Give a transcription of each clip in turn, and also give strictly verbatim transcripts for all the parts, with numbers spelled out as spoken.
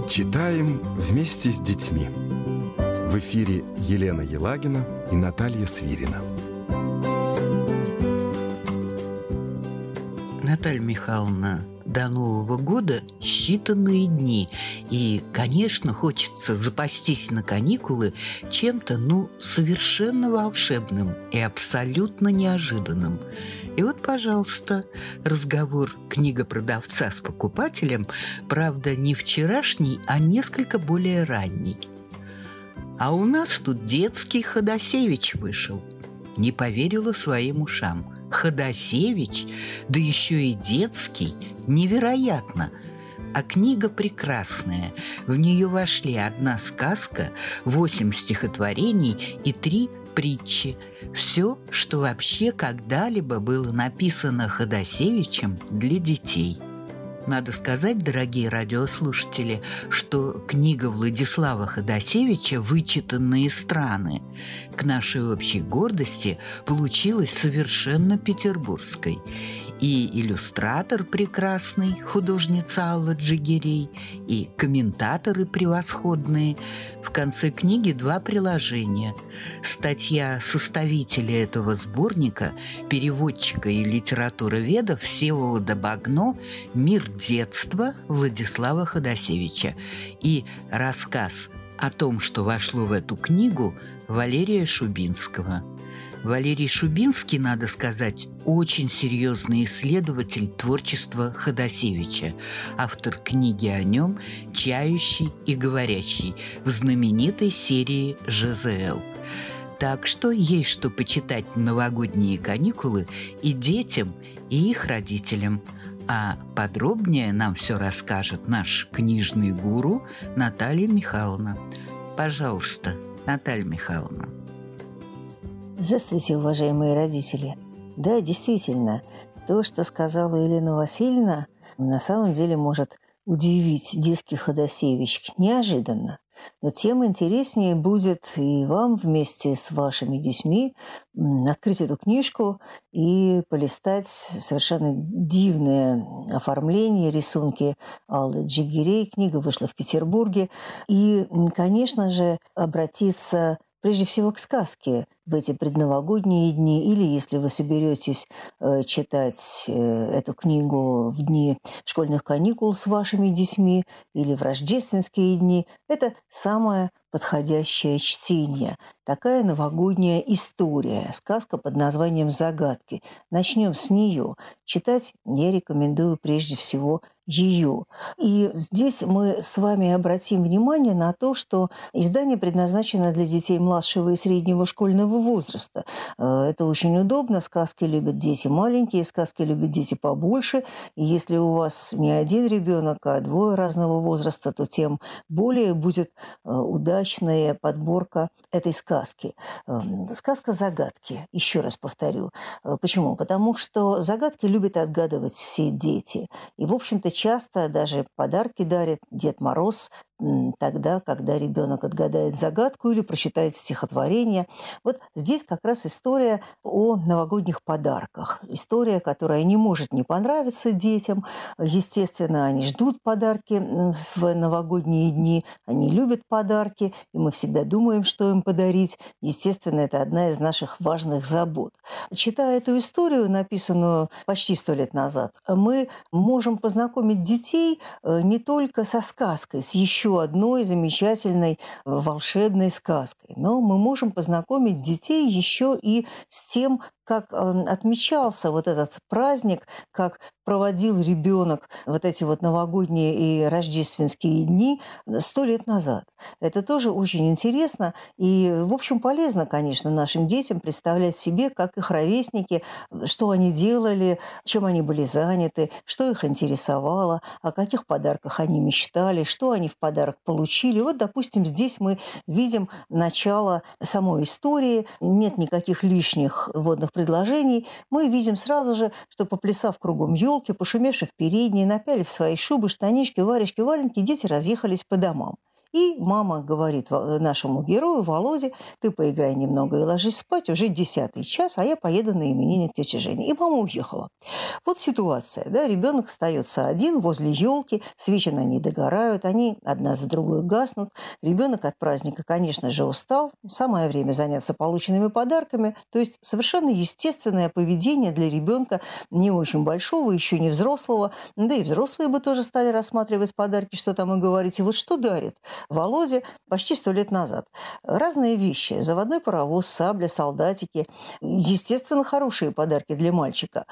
Читаем вместе с детьми. В эфире Елена Елагина и Наталья Свирина. Наталья Михайловна, до Нового года считанные дни. И, конечно, хочется запастись на каникулы чем-то, ну, совершенно волшебным и абсолютно неожиданным. И вот, пожалуйста, разговор книгопродавца с покупателем, правда, не вчерашний, а несколько более ранний. А у нас тут детский Ходосевич вышел. Не поверила своим ушам. Ходосевич, да еще и детский, невероятно. А книга прекрасная. В нее вошли одна сказка, восемь стихотворений и три притчи. Все, что вообще когда-либо было написано Ходосевичем для детей. Надо сказать, дорогие радиослушатели, что книга Владислава Ходосевича «Вычитанные страны» к нашей общей гордости получилась совершенно петербургской. И иллюстратор прекрасный, художница Алла Джигирей, и комментаторы превосходные. В конце книги два приложения. Статья составителя этого сборника, переводчика и литературоведа Всеволода Багно «Мир детства» Владислава Ходосевича и рассказ о том, что вошло в эту книгу, Валерия Шубинского. Валерий Шубинский, надо сказать, очень серьезный исследователь творчества Ходосевича, автор книги о нем «Чающий и говорящий» в знаменитой серии «ЖЗЛ». Так что есть что почитать в новогодние каникулы и детям, и их родителям. А подробнее нам все расскажет наш книжный гуру Наталья Михайловна. Пожалуйста, Наталья Михайловна. Здравствуйте, уважаемые родители. Да, действительно, то, что сказала Елена Васильевна, на самом деле может удивить детский Ходосевич неожиданно. Но тем интереснее будет и вам вместе с вашими детьми открыть эту книжку и полистать совершенно дивное оформление, рисунки Аллы Джигирей. Книга вышла в Петербурге. И, конечно же, обратиться прежде всего к сказке в эти предновогодние дни, или если вы соберетесь э, читать э, эту книгу в дни школьных каникул с вашими детьми или в рождественские дни, это самое подходящее чтение. Такая новогодняя история, сказка под названием «Загадки». Начнем с нее. Читать я рекомендую прежде всего ее. И здесь мы с вами обратим внимание на то, что издание предназначено для детей младшего и среднего школьного возраста. Это очень удобно. Сказки любят дети маленькие, сказки любят дети побольше. И если у вас не один ребенок, а двое разного возраста, то тем более будет удачная подборка этой сказки. Сказка «Загадки». Еще раз повторю. Почему? Потому что загадки любят отгадывать все дети. И, в общем-то, часто даже подарки дарит Дед Мороз тогда, когда ребенок отгадает загадку или прочитает стихотворение. Вот здесь как раз история о новогодних подарках. История, которая не может не понравиться детям. Естественно, они ждут подарки в новогодние дни, они любят подарки, и мы всегда думаем, что им подарить. Естественно, это одна из наших важных забот. Читая эту историю, написанную почти сто лет назад, мы можем познакомить детей не только со сказкой, с еще одной замечательной волшебной сказкой, но мы можем познакомить детей еще и с тем, как отмечался вот этот праздник, как проводил ребенок вот эти вот новогодние и рождественские дни сто лет назад. Это тоже очень интересно и, в общем, полезно, конечно, нашим детям представлять себе, как их ровесники, что они делали, чем они были заняты, что их интересовало, о каких подарках они мечтали, что они в подарок получили. Вот, допустим, здесь мы видим начало самой истории, нет никаких лишних вводных предложений. Мы видим сразу же, что, поплясав кругом елки, пошумевши в передней, напялив свои шубы, штанишки, варежки, валенки, дети разъехались по домам. И мама говорит нашему герою, Володе: ты поиграй немного и ложись спать, уже десятый час, а я поеду на именины к тете Жене. И мама уехала. Вот ситуация, да, ребенок остается один возле елки, свечи на ней догорают, они одна за другой гаснут. Ребенок от праздника, конечно же, устал, самое время заняться полученными подарками, то есть совершенно естественное поведение для ребенка не очень большого, еще не взрослого, да и взрослые бы тоже стали рассматривать подарки, что там и говорить. И вот что дарит Володе почти сто лет назад? Разные вещи. Заводной паровоз, сабля, солдатики. Естественно, хорошие подарки для мальчика.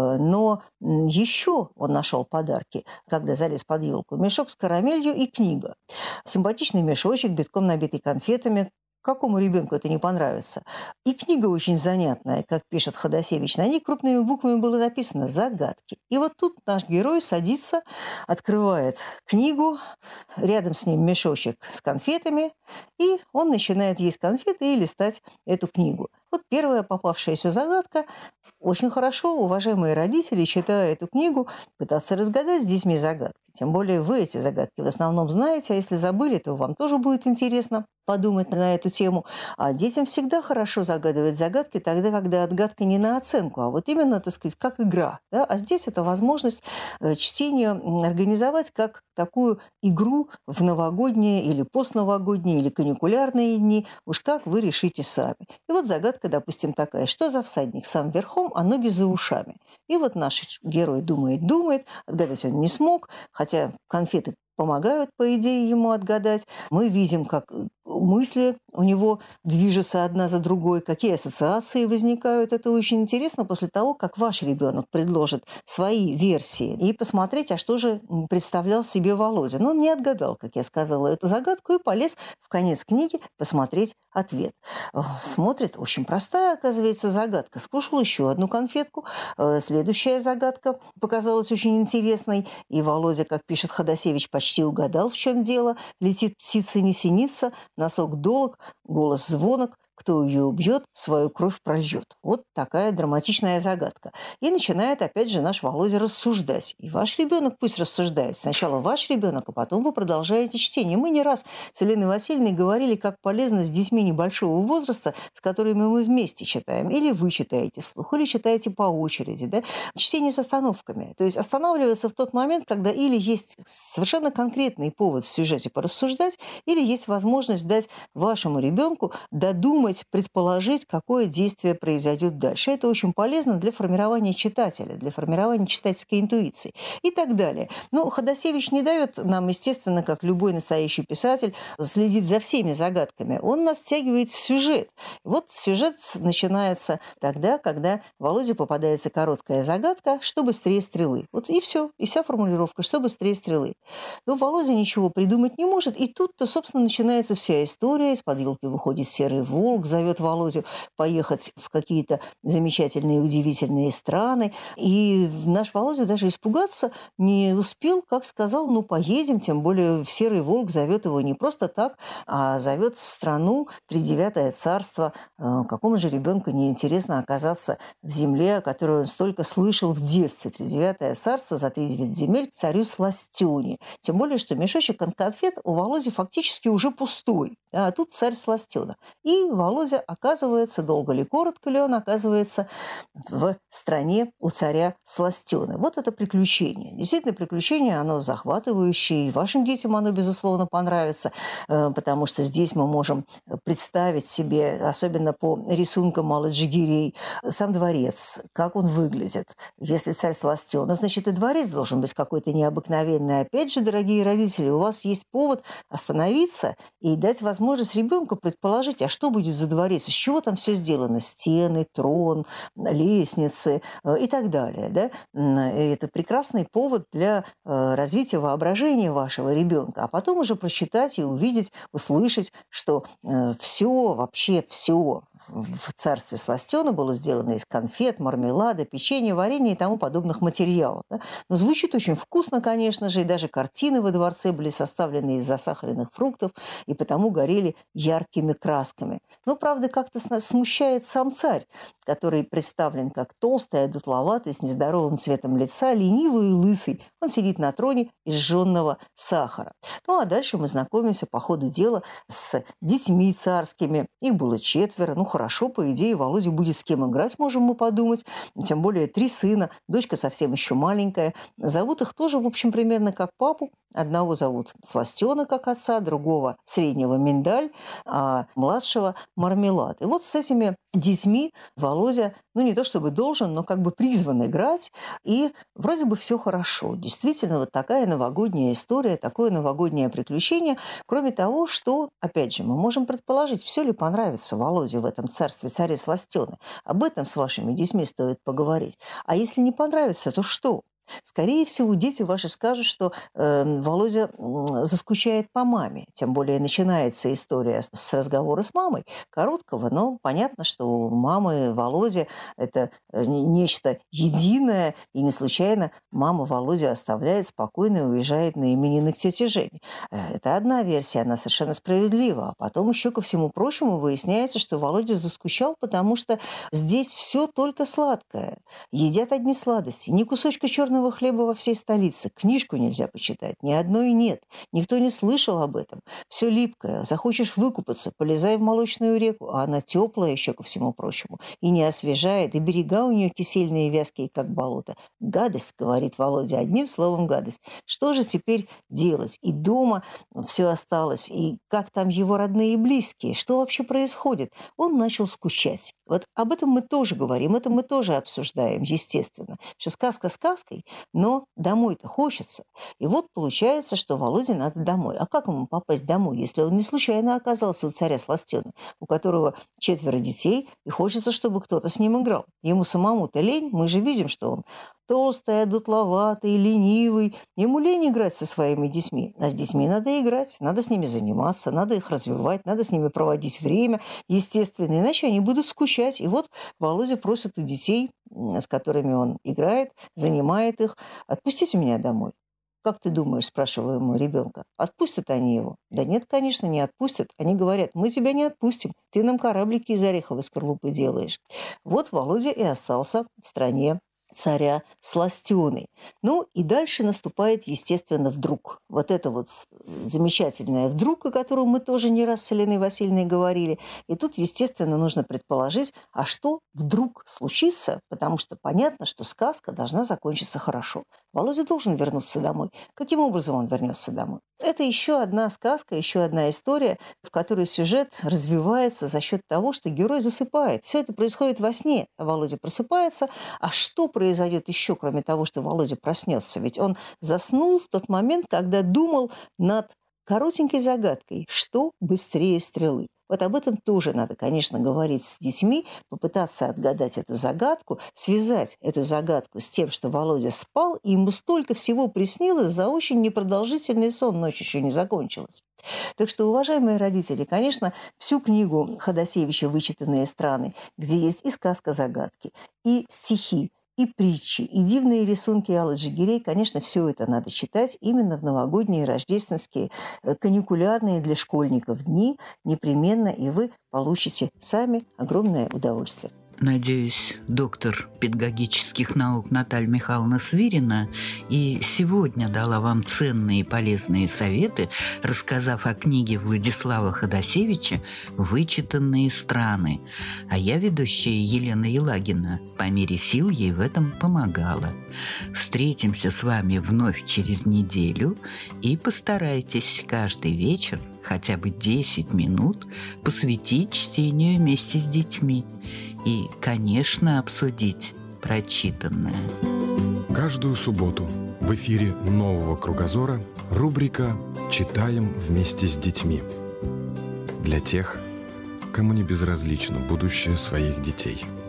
Но еще он нашел подарки, когда залез под елку. Мешок с карамелью и книга. Симпатичный мешочек, битком набитый конфетами. Какому ребенку это не понравится? И книга очень занятная, как пишет Ходосевич. На ней крупными буквами было написано «Загадки». И вот тут наш герой садится, открывает книгу, рядом с ним мешочек с конфетами, и он начинает есть конфеты и листать эту книгу. Вот первая попавшаяся загадка. Очень хорошо, уважаемые родители, читая эту книгу, пытаться разгадать с детьми загадки. Тем более вы эти загадки в основном знаете, а если забыли, то вам тоже будет интересно подумать на эту тему. А детям всегда хорошо загадывать загадки тогда, когда отгадка не на оценку, а вот именно, так сказать, как игра. Да? А здесь это возможность чтения организовать как такую игру в новогодние или постновогодние или каникулярные дни, уж как вы решите сами. И вот загадка, допустим, такая: что за всадник сам верхом, а ноги за ушами? И вот наш герой думает-думает, отгадать он не смог, хотя конфеты помогают, по идее, ему отгадать. Мы видим, как мысли у него движутся одна за другой, какие ассоциации возникают. Это очень интересно после того, как ваш ребенок предложит свои версии и посмотреть, а что же представлял себе Володя. Но он не отгадал, как я сказала, эту загадку и полез в конец книги посмотреть ответ. Смотрит, очень простая, оказывается, загадка. Скушал еще одну конфетку. Следующая загадка показалась очень интересной. И Володя, как пишет Ходосевич, почти угадал, в чем дело. Летит птица, не синится, носок долог, голос звонок. Кто ее убьет, свою кровь прольет. Вот такая драматичная загадка. И начинает опять же наш Володя рассуждать. И ваш ребенок пусть рассуждает. Сначала ваш ребенок, а потом вы продолжаете чтение. Мы не раз с Еленой Васильевной говорили, как полезно с детьми небольшого возраста, с которыми мы вместе читаем. Или вы читаете вслух, или читаете по очереди. Да? Чтение с остановками. То есть останавливаться в тот момент, когда или есть совершенно конкретный повод в сюжете порассуждать, или есть возможность дать вашему ребенку додумать, предположить, какое действие произойдет дальше. Это очень полезно для формирования читателя, для формирования читательской интуиции и так далее. Но Ходосевич не дает нам, естественно, как любой настоящий писатель, следить за всеми загадками. Он нас втягивает в сюжет. Вот сюжет начинается тогда, когда Володе попадается короткая загадка, что быстрее стрелы. Вот и все, и вся формулировка, что быстрее стрелы. Но Володя ничего придумать не может, и тут-то, собственно, начинается вся история. Из-под елки выходит серый волк, зовет Володю поехать в какие-то замечательные, удивительные страны. И наш Володя даже испугаться не успел, как сказал, ну, поедем, тем более серый волк зовет его не просто так, а зовет в страну тридевятое царство. Какому же ребенку не интересно оказаться в земле, о которой он столько слышал в детстве? Тридевятое царство за тридевять земель к царю Сластене. Тем более, что мешочек конфет у Володи фактически уже пустой. А тут царь Сластена. И Володя оказывается, долго ли, коротко ли он оказывается в стране у царя Сластены. Вот это приключение. Действительно, приключение, оно захватывающее, и вашим детям оно, безусловно, понравится, потому что здесь мы можем представить себе, особенно по рисункам Мало-Джигирей, сам дворец, как он выглядит. Если царь Сластена, значит, и дворец должен быть какой-то необыкновенный. Опять же, дорогие родители, у вас есть повод остановиться и дать возможность ребенку предположить, а что будет за дворец, из чего там все сделано, стены, трон, лестницы и так далее. Да? И это прекрасный повод для развития воображения вашего ребенка, а потом уже прочитать и увидеть, услышать, что все, вообще все в царстве сластена было сделано из конфет, мармелада, печенья, варенья и тому подобных материалов. Да? Но звучит очень вкусно, конечно же, и даже картины во дворце были составлены из засахаренных фруктов и потому горели яркими красками. Но, правда, как-то смущает сам царь, который представлен как толстый, одутловатый, с нездоровым цветом лица, ленивый и лысый. Он сидит на троне из жженного сахара. Ну, а дальше мы знакомимся по ходу дела с детьми царскими. Их было четверо. Ну, хорошо, по идее, Володя будет с кем играть, можем мы подумать. Тем более три сына, дочка совсем еще маленькая. Зовут их тоже, в общем, примерно как папу. Одного зовут Сластена, как отца, другого среднего Миндаль, а младшего Мармелад. И вот с этими детьми Володя, ну не то чтобы должен, но как бы призван играть, и вроде бы все хорошо. Действительно, вот такая новогодняя история, такое новогоднее приключение. Кроме того, что, опять же, мы можем предположить, все ли понравится Володе в этом царстве царя Сластены. Об этом с вашими детьми стоит поговорить. А если не понравится, то что? Скорее всего, дети ваши скажут, что э, Володя э, заскучает по маме. Тем более начинается история с разговора с мамой, короткого, но понятно, что у мамы Володя это нечто единое, и не случайно мама Володя оставляет спокойно и уезжает на именины к тете Жене. Это одна версия, она совершенно справедлива. А потом еще ко всему прочему выясняется, что Володя заскучал, потому что здесь все только сладкое. Едят одни сладости, ни кусочка черного хлеба во всей столице. Книжку нельзя почитать, ни одной нет. Никто не слышал об этом. Все липкое. Захочешь выкупаться, полезай в молочную реку, а она теплая еще ко всему прочему. И не освежает, и берега у нее кисельные и вязкие, как болото. Гадость, говорит Володя, одним словом гадость. Что же теперь делать? И дома все осталось, и как там его родные и близкие? Что вообще происходит? Он начал скучать. Вот об этом мы тоже говорим, это мы тоже обсуждаем, естественно. Что сказка сказкой, но домой-то хочется. И вот получается, что Володе надо домой. А как ему попасть домой, если он не случайно оказался у царя Сластена, у которого четверо детей, и хочется, чтобы кто-то с ним играл? Ему самому-то лень, мы же видим, что он толстый, одутловатый, ленивый. Ему лень играть со своими детьми. А с детьми надо играть, надо с ними заниматься, надо их развивать, надо с ними проводить время, естественно, иначе они будут скучать. И вот Володя просит у детей, с которыми он играет, занимает их: «Отпустите меня домой». «Как ты думаешь?» – спрашиваю ему ребенка. «Отпустят они его?» Да нет, конечно, не отпустят. Они говорят: мы тебя не отпустим, ты нам кораблики из ореховой скорлупы делаешь. Вот Володя и остался в стране царя Сластены. Ну и дальше наступает, естественно, вдруг. Вот это вот замечательное вдруг, о котором мы тоже не раз с Еленой Васильевной говорили. И тут, естественно, нужно предположить, а что вдруг случится, потому что понятно, что сказка должна закончиться хорошо. Володя должен вернуться домой. Каким образом он вернется домой? Это еще одна сказка, еще одна история, в которой сюжет развивается за счет того, что герой засыпает. Все это происходит во сне. Володя просыпается. А что произойдет еще, кроме того, что Володя проснется? Ведь он заснул в тот момент, когда думал над коротенькой загадкой: что быстрее стрелы? Вот об этом тоже надо, конечно, говорить с детьми, попытаться отгадать эту загадку, связать эту загадку с тем, что Володя спал, и ему столько всего приснилось за очень непродолжительный сон, ночь еще не закончилась. Так что, уважаемые родители, конечно, всю книгу Ходосевича «Вычитанные страны», где есть и сказка загадки, и стихи, и притчи, и дивные рисунки Аллы Джигирей, конечно, все это надо читать именно в новогодние, рождественские, каникулярные для школьников дни непременно, и вы получите сами огромное удовольствие. Надеюсь, доктор педагогических наук Наталья Михайловна Свирина и сегодня дала вам ценные и полезные советы, рассказав о книге Владислава Ходосевича «Вычитанные страны». А я, ведущая Елена Елагина, по мере сил ей в этом помогала. Встретимся с вами вновь через неделю и постарайтесь каждый вечер хотя бы десять минут посвятить чтению вместе с детьми. И, конечно, обсудить прочитанное. Каждую субботу в эфире «Нового кругозора» рубрика «Читаем вместе с детьми». Для тех, кому не безразлично будущее своих детей.